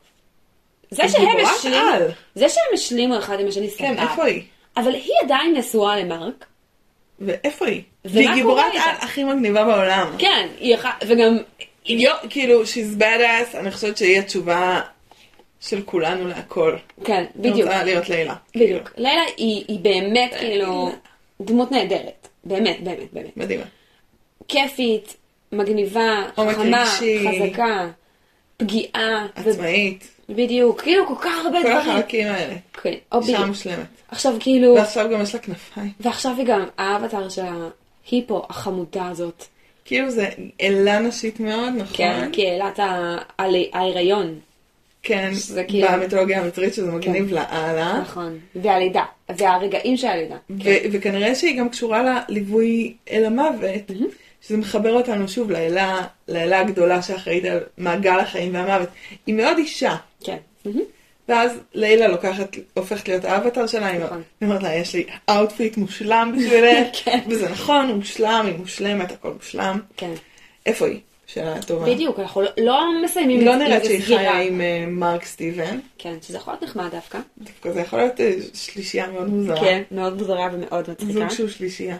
זה שהם השלימו אחד עם השני סבבה. כן, איפה היא? אבל היא עדיין נשואה למרק. ואיפה היא? והיא גיבורת על הכי מגניבה בעולם. כן, וגם... כאילו, she's badass, אני חושבת שהיא התשובה של כולנו להכל. כן, בדיוק. אני רוצה להיות לילה. בדיוק. לילה היא באמת כאילו דמות נהדרת. באמת. מדהימה. כיפית, מגניבה, חכמה, חזקה. פגיעה. עצמאית. בדיוק, כאילו כל כך הרבה דברים. כל החלקים האלה. כן. אישה מושלמת. עכשיו כאילו... ועכשיו גם יש לה כנפיים. ועכשיו היא גם האבטר של ההיפו, החמודה הזאת. כאילו זה אלה נשית מאוד, נכון? כן, כי אלת ההיריון. כן, במיתולוגיה המצרית שזה מגניב לאללה. נכון, והלידה, והרגעים של הלידה. וכנראה שהיא גם קשורה לליווי אל המוות. שזה מחבר אותנו שוב לאלה הגדולה שאחראית על מעגל החיים והמוות. היא מאוד אישה. כן. ואז לילה הופכת להיות האבטר שלה, היא אומרת לה, יש לי אאוטפיט מושלם בשבילך, וזה נכון, הוא מושלם, היא מושלמת, הכל מושלם. כן. איפה היא? שאלה טובה. בדיוק, אנחנו לא מסיימים לא נראית שהיא חיה עם מרק סטיבן. כן, שזה יכול להיות נחמד דווקא. דווקא זה יכול להיות שלישייה מאוד מוזרה. כן, מאוד מוזרה ומאוד מצחיקה. זוג שהוא שלישייה.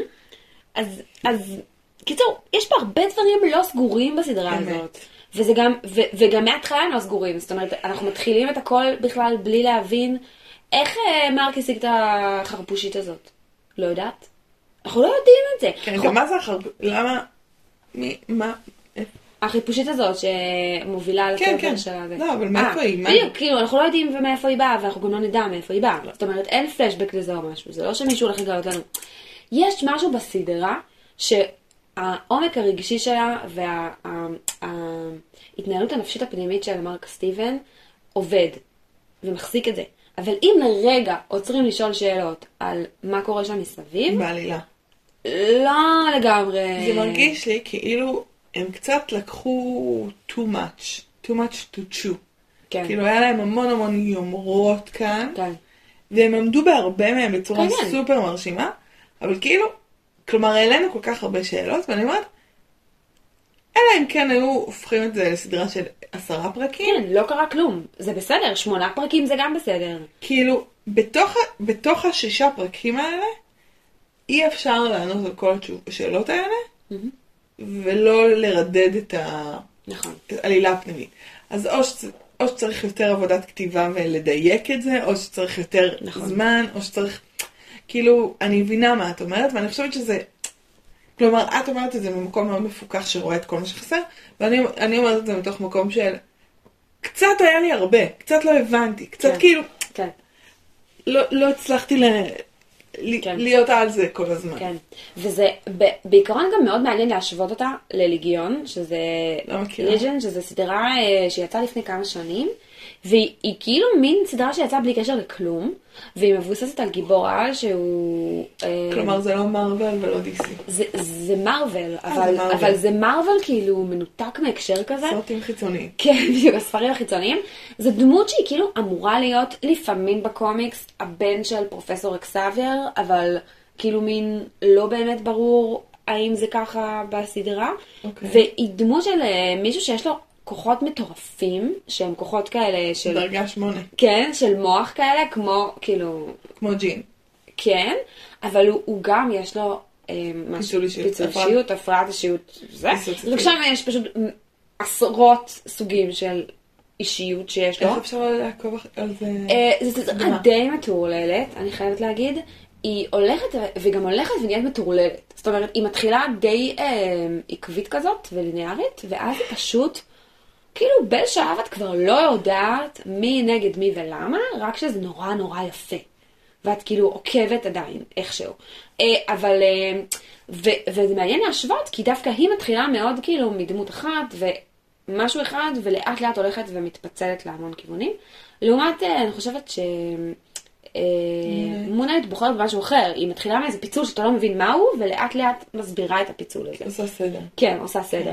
אז קיצור, יש פה הרבה דברים לא סגורים בסדרה הזאת. וגם מההתחלה הם לא סגורים. זאת אומרת, אנחנו מתחילים את הכל בכלל בלי להבין איך מרק השיג את החרפושית הזאת. לא יודעת. אנחנו לא יודעים את זה. כן, גם מה זה החרפושית? למה? מה? החיפושית הזאת שמובילה לקבר שלה. לא, אבל מאיפה היא? בדיוק, כאילו, אנחנו לא יודעים מאיפה היא באה, ואנחנו גם לא נדע מאיפה היא באה. זאת אומרת, אין פלשבק לזה או משהו. זה לא שמישהו הולך לגלות לנו. יש משהו בסדרה שהעומק הרגשי שלה וההתנהלות הנפשית הפנימית של מרק סטיבן עובד ומחזיק את זה. אבל אם לרגע עוצרים לשאול שאלות על מה קורה שם מסביב, בעלילה. לא לגמרי. זה מרגיש לי כאילו הם קצת לקחו too much to chew. כן. כאילו היה להם המון יומרות כאן. כן. והם עמדו בהרבה מהם בצורה סופר מרשימה. אבל כאילו, כלומר, העלינו כל כך הרבה שאלות, ואני אומרת, אלא אם כן היו הופכים את זה לסדרה של 10 פרקים. כן, לא קרה כלום. זה בסדר, 8 פרקים זה גם בסדר. כאילו, בתוך 6 פרקים האלה, אי אפשר לענות על כל השאלות האלה, ולא לרדד את העלילה הפנימית. אז או שצריך יותר עבודת כתיבה ולדייק את זה, או שצריך יותר זמן, או שצריך... כאילו, אני מבינה מה את אומרת, ואני חושבת שזה... כלומר, את אומרת את זה ממקום מאוד מפוקח שרואה את כל מה שחסר, ואני אומרת את זה מתוך מקום של... קצת היה לי הרבה, קצת לא הבנתי, קצת כאילו... כן. לא הצלחתי להיות על זה כל הזמן. כן, וזה בעיקרון גם מאוד מעניין להשוות אותה לליגיון, שזה... לא מכירה. ליג'ן, שזה סדרה שיצאה לפני כמה שנים, והיא כאילו מין סדרה שיצאה בלי קשר לכלום, והיא מבוססת על גיבור על שהוא... כלומר זה לא מרוול ולא דיסי. זה מרוול, אבל זה מרוול כאילו מנותק מהקשר כזה. סרטים חיצוניים. כן, בדיוק, הספרים החיצוניים. זו דמות שהיא כאילו אמורה להיות לפעמים בקומיקס הבן של פרופסור אקסאבייר, אבל כאילו מין לא באמת ברור האם זה ככה בסדרה. והיא דמות של מישהו שיש לו כוחות מטורפים, שהם כוחות כאלה של... דרגה 8. כן, של מוח כאלה, כמו, כאילו... כמו ג'ין. כן, אבל הוא גם, יש לו... פיצול אישיות, הפרעת אישיות, זה. עכשיו יש פשוט עשרות סוגים של אישיות שיש לו. איך אפשר לעקוב על זה? זה סדרה די מטורללת, אני חייבת להגיד. היא הולכת, וגם הולכת ונהיית מטורללת. זאת אומרת, היא מתחילה די עקבית כזאת וליניארית, ואז היא פשוט... כאילו בשעה ואת כבר לא יודעת מי נגד מי ולמה, רק שזה נורא נורא יפה. ואת כאילו עוקבת עדיין, איכשהו. אבל, וזה מעניין להשוות, כי דווקא היא מתחילה מאוד כאילו מדמות אחת, ומשהו אחד, ולאט לאט הולכת ומתפצלת להמון כיוונים. לעומת, אני חושבת ש... מונייט בוחרת במשהו אחר. היא מתחילה מאיזה פיצול שאתה לא מבין מהו, ולאט לאט מסבירה את הפיצול הזה. עושה סדר. כן, עושה סדר.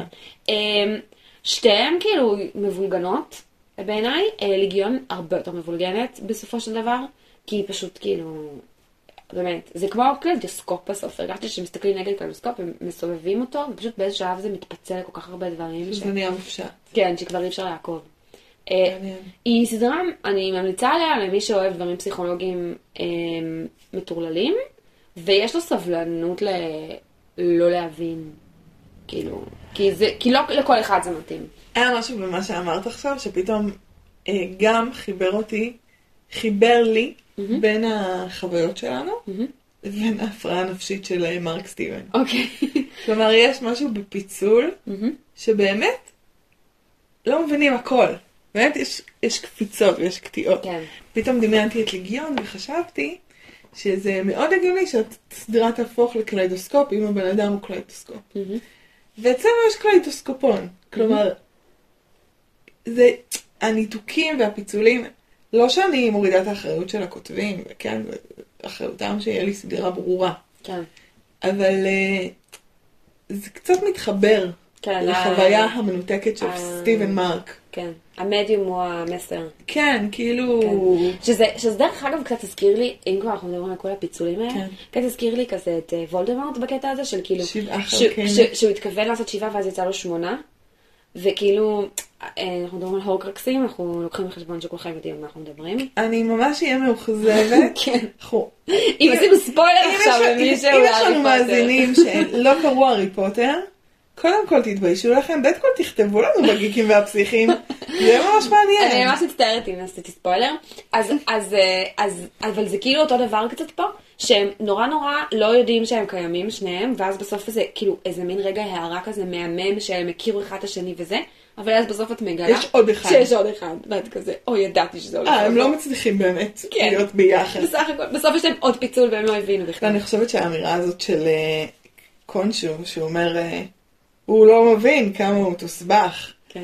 שתיהן כאילו מבולגנות בעיניי, ליגיון הרבה יותר מבולגנת בסופו של דבר, כי היא פשוט כאילו, באמת, זה כמו קליידוסקופ בסוף, הרגשתי שמסתכלים נגד קליידוסקופ, הם מסובבים אותו, ופשוט באיזה שלב זה מתפצל כל כך הרבה דברים. שזה נהיה מופשט. כן, שכבר אי אפשר לעקוב. היא סדרה, אני ממליצה עליה למי שאוהב דברים פסיכולוגיים מטורללים, ויש לו סבלנות לא להבין, כאילו... כי לא לכל אחד זה מתאים. היה משהו במה שאמרת עכשיו, שפתאום גם חיבר לי בין החוויות שלנו, לבין ההפרעה הנפשית של מרק סטיבן. אוקיי. כלומר, יש משהו בפיצול, שבאמת לא מבינים הכל. באמת יש קפיצות ויש קטיעות. כן. פתאום דמיינתי את ליגיון וחשבתי שזה מאוד הגיוני שהסדרה תהפוך לקליידוסקופ, אם הבן אדם הוא קליידוסקופ. ואצלנו יש קליידוסקופון, כלומר, זה הניתוקים והפיצולים, לא שאני מורידה את האחריות של הכותבים, וכן, אחריותם שיהיה לי סדרה ברורה, כן. אבל זה קצת מתחבר לחוויה המנותקת של סטיבן מרק. כן, המדיום הוא המסר. כן, כאילו... שזה דרך אגב קצת הזכיר לי, אם כבר אנחנו מדברים על כל הפיצולים האלה, קצת הזכיר לי כזה את וולדמורט בקטע הזה של כאילו... 7 חלקים. שהוא התכוון לעשות 7 ואז יצא לו 8, וכאילו, אנחנו מדברים על הורקרקסים, אנחנו לוקחים בחשבון שכולכם יודעים על מה אנחנו מדברים. אני ממש אהיה מאוכזבת. כן. אם עשינו ספוילר עכשיו למישהו... אם יש לנו מאזינים שלא קראו הארי פוטר, קודם כל תתביישו לכם, בית כל תכתבו לנו בגיקים והפסיכים, זה ממש מעניין. אני ממש מצטערת אם עשיתי ספוילר, אבל זה כאילו אותו דבר קצת פה, שהם נורא לא יודעים שהם קיימים שניהם, ואז בסוף זה כאילו איזה מין רגע הערה כזה מהמם שהם הכירו אחד את השני וזה, אבל אז בסוף את מגלה יש עוד אחד. שיש עוד אחד, ואת כזה, ידעתי שזה הולך. הם לא מצליחים באמת להיות ביחד. בסוף יש להם עוד פיצול והם לא הבינו בכלל. ואני חושבת שהאמירה הזאת של קונשו, שהוא אומר, הוא לא מבין כמה הוא תוסבך. כן.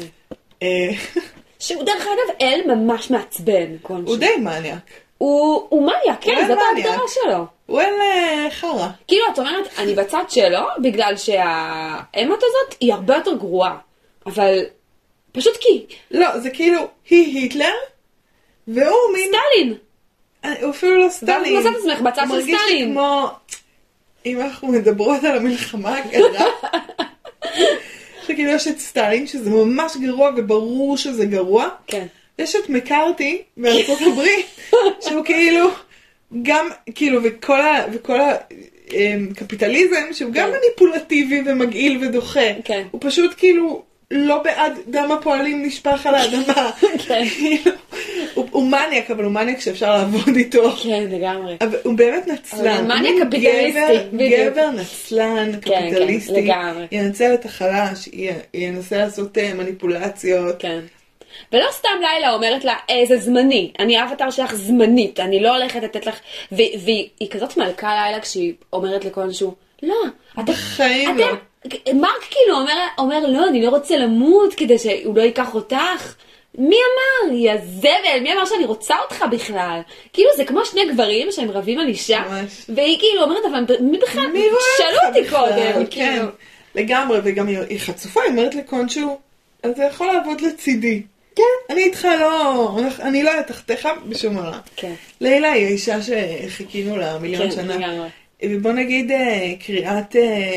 שהוא דרך אגב אל ממש מעצבן, קונשו. הוא די מניאק. הוא מניאק, כן, זאת ההגדרה שלו. הוא אל חרה. כאילו את אומרת, אני בצד שלו, בגלל שהאמת הזאת היא הרבה יותר גרועה. אבל פשוט כי... לא, זה כאילו, היא היטלר, והוא מין... סטלין. הוא אפילו לא סטלין. ואת מצאת עצמך בצד של סטלין. מרגיש לי כמו... אם אנחנו מדברות על המלחמה הגדולה, שכאילו יש את סטלין, שזה ממש גרוע, וברור שזה גרוע. כן. יש את מקארתי בארצות הברית, שהוא כאילו, גם, כאילו, וכל הקפיטליזם, שהוא גם מניפולטיבי ומגעיל ודוחה. כן. הוא פשוט כאילו לא בעד דם הפועלים נשפך על האדמה. כן. הוא מניאק, אבל הוא מניאק שאפשר לעבוד איתו. כן, לגמרי. אבל הוא באמת נצלן. הוא מניאק קפיטליסטי. גבר נצלן, קפיטליסטי. כן, לגמרי. ינצל את החלש, ינסה לעשות מניפולציות. כן. ולא סתם לילה אומרת לה, זה זמני, אני האבטר שלך זמנית, אני לא הולכת לתת לך, והיא כזאת מלכה לילה כשהיא אומרת לקונשו, לא, בחיים לא. מרק כאילו אומר, לא, אני לא רוצה למות כדי שהוא לא ייקח אותך. מי אמר? יא זבל, מי אמר שאני רוצה אותך בכלל? כאילו זה כמו שני גברים שהם רבים על אישה, והיא כאילו אומרת, אבל מי בכלל? שאלו אותי קודם. כן, לגמרי, וגם היא חצופה, היא אומרת לקונשו, אז זה יכול לעבוד לצידי. כן. אני איתך לא, אני לא תחתיך בשום עולם. כן. לילה היא האישה שחיכינו לה מיליון שנה. כן, לגמרי. ובוא נגיד קריאת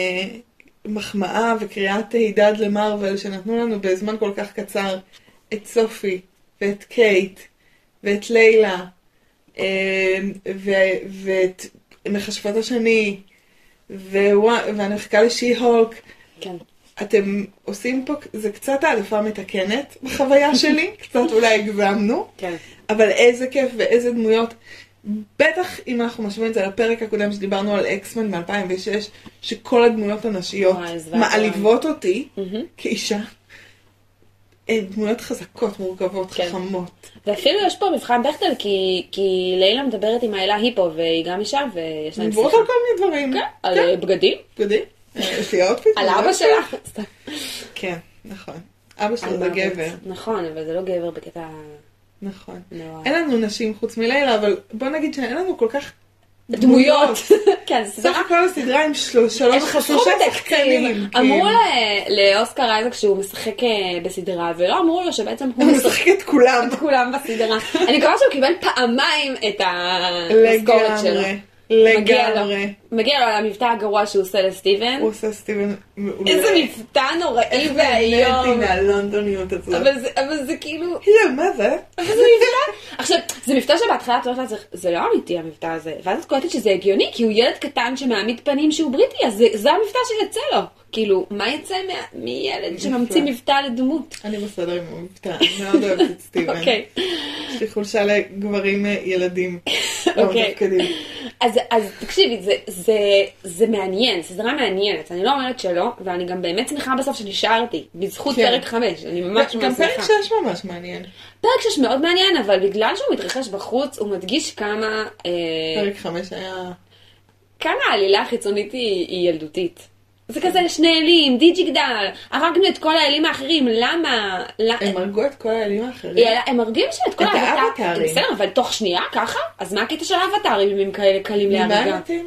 מחמאה וקריאת הידד למרוול שנתנו לנו בזמן כל כך קצר את סופי ואת קייט ואת לילה ואת מכשפת השני ואני מחכה לשי הולק. כן. אתם עושים פה, זה קצת העדפה מתקנת בחוויה שלי, קצת אולי הגזמנו, כן. אבל איזה כיף ואיזה דמויות. בטח אם אנחנו משווים את זה לפרק הקודם שדיברנו על אקסמן מ-2006, שכל הדמויות הנשיות מעליבות אותי כאישה. הן דמויות חזקות, מורכבות, חכמות. ואפילו יש פה מבחן בכתל, כי לילה מדברת עם האלה היפו, והיא גם אישה, ויש להם מדברות על כל מיני דברים. כן, על בגדים. בגדים. יש לי האוטפיט. על אבא שלך. כן, נכון. אבא שלו זה גבר. נכון, אבל זה לא גבר בקטע... נכון. אין לנו נשים חוץ מלילה, אבל בוא נגיד שאין לנו כל כך דמויות. כן, סך הכל הסדרה עם שלושה שחקנים. אמרו לאוסקר אייזק שהוא משחק בסדרה, ולא אמרו לו שבעצם הוא משחק את כולם. את כולם בסדרה. אני מקווה שהוא קיבל פעמיים את המשכורת שלו. לגמרי. מגיע לו על המבטא הגרוע שהוא עושה לסטיבן. הוא עושה סטיבן מעולה. איזה מבטא נוראי והיום. איך מהלונדוניות הזאת. אבל זה כאילו... מה זה? אבל זה מבטא. עכשיו, זה מבטא שבהתחלה את אומרת, זה לא אמיתי המבטא הזה. ואז את קולטת שזה הגיוני, כי הוא ילד קטן שמעמיד פנים שהוא בריטי, אז זה המבטא שיצא לו. כאילו, מה יצא מילד שממציא מבטא לדמות? אני בסדר עם המבטא, אני מאוד אוהבת את סטיבן. אוקיי. יש לי חולשה לגברים ילדים. אוקיי. אז תקשיבי, זה מעניין, זה סדרה מעניינת, אני לא אומרת שלא, ואני גם באמת שמחה בסוף שנשארתי, בזכות פרק 5, אני ממש שמחה. גם פרק 6 ממש מעניין. פרק 6 מאוד מעניין, אבל בגלל שהוא מתרחש בחוץ, הוא מדגיש כמה... פרק 5 היה... כמה העלילה החיצונית היא ילדותית. זה כזה שני אלים, דיג'יגדל, הרגנו את כל האלים האחרים, למה? הם הרגו את כל האלים האחרים? הם הרגים את כל האבטרים. בסדר, אבל תוך שנייה ככה? אז מה הקטע של האבטרים אם הם כאלה קלים להרגה? ממה מתאים?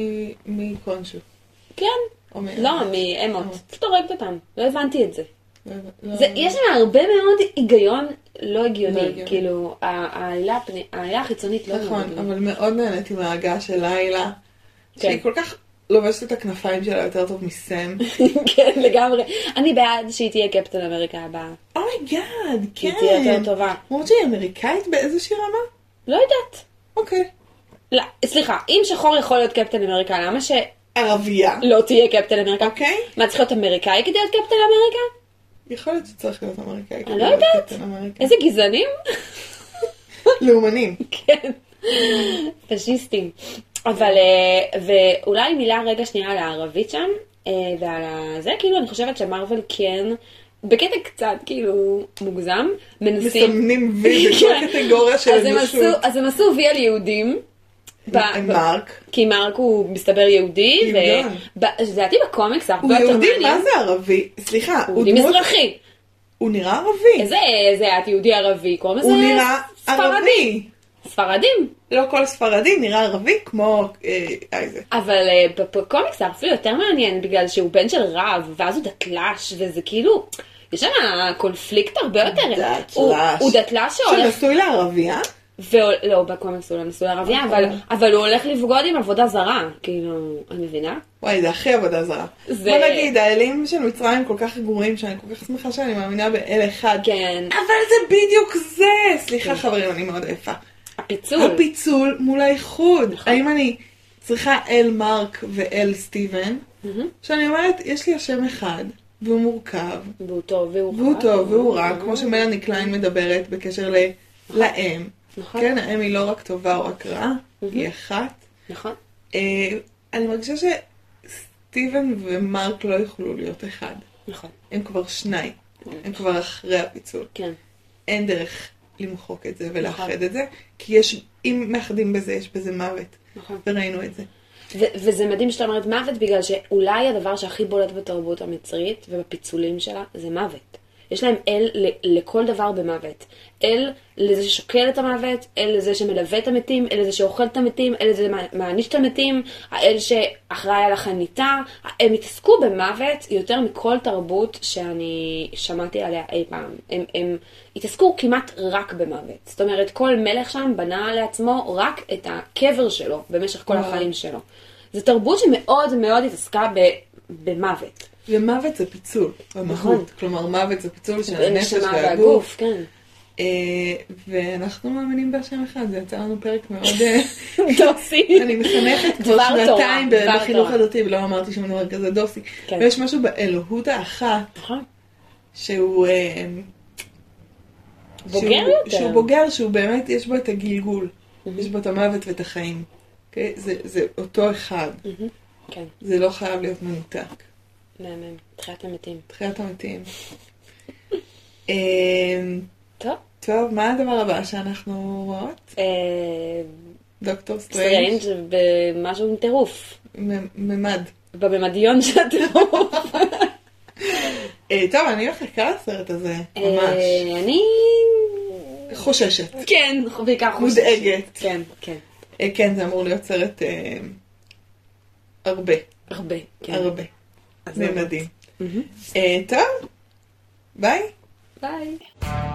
מקונשו. כן. לא, מאמות. פשוט הורגת אותם. לא הבנתי את זה. יש לנו הרבה מאוד היגיון לא הגיוני. כאילו, העלילה החיצונית לא נכון, אבל מאוד נהנית עם ההגה של לילה. שהיא כל כך... לובשת את הכנפיים שלה יותר טוב מסם. כן, לגמרי. אני בעד שהיא תהיה קפטן אמריקה הבאה. אומייגאד, כן. היא תהיה יותר טובה. אומרת שהיא אמריקאית באיזושהי רמה? לא יודעת. אוקיי. לא, סליחה, אם שחור יכול להיות קפטן אמריקה, למה ש... ערבייה. לא תהיה קפטן אמריקה? אוקיי. מה, צריך להיות אמריקאי כדי להיות קפטן אמריקה? יכול להיות שצריך להיות אמריקאי. אני לא יודעת. איזה גזענים? לאומנים. כן. פשיסטים. אבל, ואולי מילה רגע שנייה על הערבית שם, ועל זה, כאילו, אני חושבת שמרוול כן, בקטע קצת, כאילו, מוגזם, מנסים... מסמנים וי בכל קטגוריה של אנושות. אז הם עשו וי על יהודים. מרק. כי מרק הוא מסתבר יהודי, ולדעתי בקומיקס הרבה יותר מעניין. הוא יהודי, מה זה ערבי? סליחה, הוא יהודי מזרחי. הוא נראה ערבי. איזה את יהודי ערבי, קוראים לזה הוא נראה ערבי. ספרדים. לא כל ספרדי נראה ערבי כמו אייזק. אבל בקומיקס זה אפילו יותר מעניין, בגלל שהוא בן של רב, ואז הוא דתל"ש, וזה כאילו, יש שם קונפליקט הרבה יותר. דתל"ש. הוא דתל"ש שהולך... שנשוי לערבייה? לא, בקומיקס הוא לא נשוי לערבייה, אבל הוא הולך לבגוד עם עבודה זרה, כאילו, אני מבינה? וואי, זה הכי עבודה זרה. בוא נגיד, האלים של מצרים כל כך גרועים, שאני כל כך שמחה שאני מאמינה באל אחד. כן. אבל זה בדיוק זה! סליחה חברים, אני מאוד עפה. הפיצול מול האיחוד. האם אני צריכה אל מרק ואל סטיבן, שאני אומרת, יש לי השם אחד, והוא מורכב. והוא טוב והוא רע, כמו שמלאני קליין מדברת בקשר לאם. כן, האם היא לא רק טובה או רק רעה, היא אחת. נכון. אני מרגישה שסטיבן ומרק לא יוכלו להיות אחד. נכון. הם כבר שניים. הם כבר אחרי הפיצול. כן. אין דרך למחוק את זה ולאחד את זה, כי אם מאחדים בזה, יש בזה מוות. נכון. וראינו את זה. וזה מדהים שאתה אומרת מוות, בגלל שאולי הדבר שהכי בולט בתרבות המצרית ובפיצולים שלה, זה מוות. יש להם אל לכל דבר במוות. אל לזה ששוקל את המוות, אל לזה שמלווה את המתים, אל לזה שאוכל את המתים, אל לזה שמעניש את המתים, האל שאחראי על החניתה. הם התעסקו במוות יותר מכל תרבות שאני שמעתי עליה אי פעם. הם התעסקו כמעט רק במוות. זאת אומרת, כל מלך שם בנה לעצמו רק את הקבר שלו במשך כל החיים שלו. זו תרבות שמאוד מאוד התעסקה במוות. ומוות זה פיצול, במהות. כלומר, מוות זה פיצול של הנפש והגוף. כן. ואנחנו מאמינים בהשם אחד, זה יצא לנו פרק מאוד... דוסי. אני מחנכת כבר שנתיים בחינוך הדתי, ולא אמרתי שום דבר כזה דוסי. ויש משהו באלוהות האחת, שהוא... בוגר יותר. שהוא בוגר, שהוא באמת, יש בו את הגלגול. יש בו את המוות ואת החיים. זה אותו אחד. זה לא חייב להיות מנותק. מהמם. תחיית המתים. תחיית המתים. טוב. טוב, מה הדבר הבא שאנחנו רואות? דוקטור סטרנג' במשהו עם טירוף. ממד. בממדיון של הטירוף. טוב, אני מחכה לסרט הזה, ממש. אני... חוששת. כן, בעיקר חוששת. מודאגת. כן, כן. כן, זה אמור להיות סרט הרבה. הרבה, כן. הרבה. ממדים. טוב, ביי. ביי.